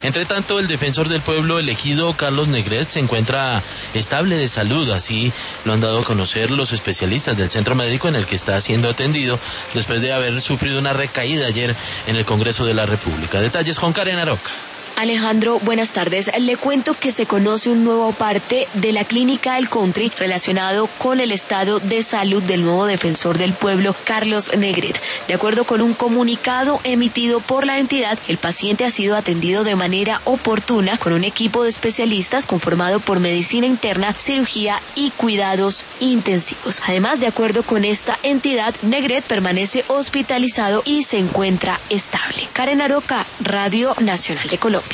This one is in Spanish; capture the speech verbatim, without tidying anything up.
Entre tanto, el defensor del pueblo elegido, Carlos Negret, se encuentra estable de salud, así lo han dado a conocer los especialistas del centro médico en el que está siendo atendido después de haber sufrido una recaída ayer en el Congreso de la República. Detalles con Karen Aroca. Alejandro, buenas tardes. Le cuento que se conoce un nuevo parte de la clínica del Country relacionado con el estado de salud del nuevo defensor del pueblo, Carlos Negret. De acuerdo con un comunicado emitido por la entidad, el paciente ha sido atendido de manera oportuna con un equipo de especialistas conformado por medicina interna, cirugía y cuidados intensivos. Además, de acuerdo con esta entidad, Negret permanece hospitalizado y se encuentra estable. Karen Aroca, Radio Nacional de Colombia.